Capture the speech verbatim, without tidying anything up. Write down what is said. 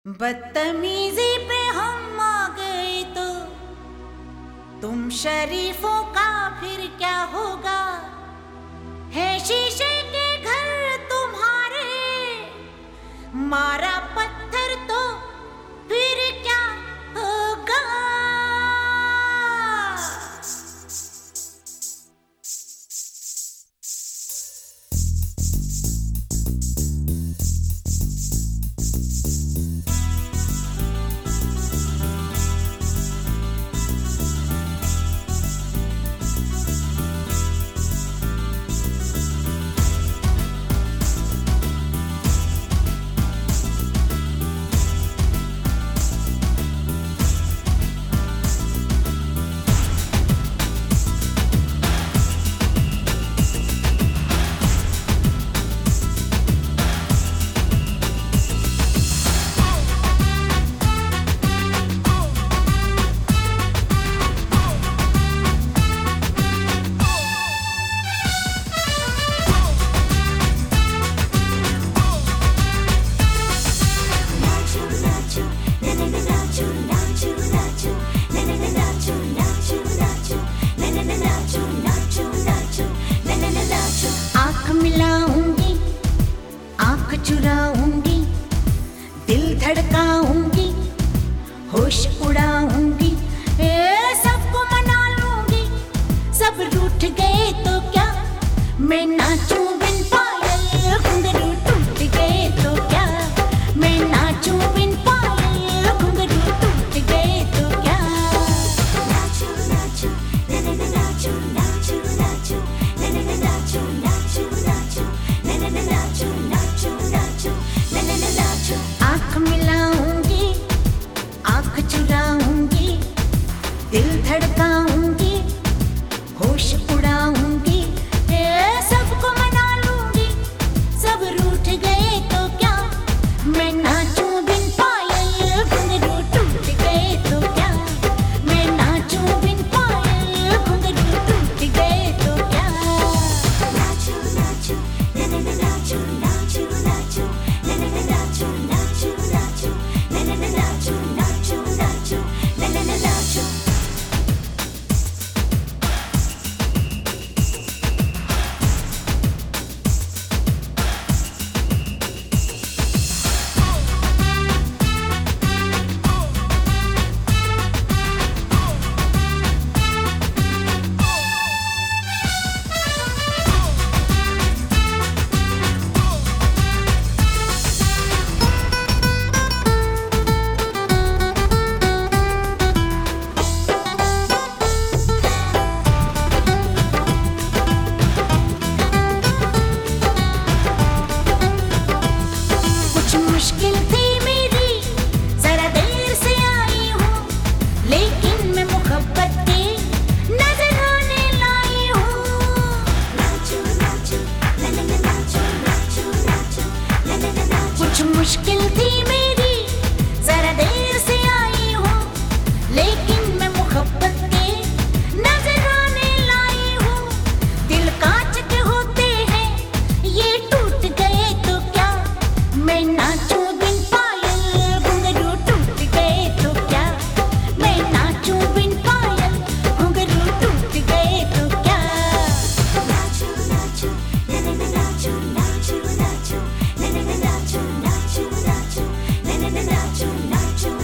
बदतमीजी पे हम आ गए तो तुम शरीफों का फिर क्या होगा। है शीशे के घर तुम्हारे, मारा पत्थर तो फिर क्या होगा। चुराऊंगी, दिल धड़काऊंगी, होश उड़ाऊंगी, सबको मना लूंगी। सब रूठ गए तो क्या, मैं नाचूं बिन पायल। घुंघरू टूट गए तो क्या, मैं नाचूं बिन पायल। घुंघरू टूट गए तो क्या। नाचो नाचो ने ने ने नाचो नाचो नाचो ने ने ने नाचो नाचो नाचो ने ने ने नाचो नाचो नाचो ने ने ने नाचो। आँख मिलाऊंगी, आँख चुराऊंगी, दिल धड़काऊंगी, होश उड़ाऊंगी, सबको मना लूंगी। सब रूठ गए तो क्या, मैं नाचूं बिन पायल। घुंघरू टूट गए तो क्या, मैं नाचूं बिन पायल। घुंघरू टूट गए तो क्या। नाचो नाचो ने ने ने नाचो नाचो नाचो ने ने ने नाचो नाचो नाचो ने ने ने नाचो नाचो नाचो ने ने ने नाचो। मुश्किल थी मेरी, जरा देर से आई हूँ, लेकिन मैं मोहब्बत की नजराने लाई हूँ। नाचो नाचो ने ने ने नाचो नाचो नाचो ने ने ने नाचो। कुछ मुश्किल थी मेरी, जरा देर से आई हूँ, लेकिन मैं मोहब्बत की नजराने लाई हूँ। दिल कांच के होते हैं, ये टूट गए तो क्या, मैं नाचूं बिन पायल। घुंघरू टूट गए तो क्या, मैं नाचूं बिन पायल। घुंघरू टूट गए तो क्या। नाचो नाचो ने ने ने नाचो नाचो नाचो ने ने ने नाचो नाचो नाचो ने ने ने नाचो नाचो।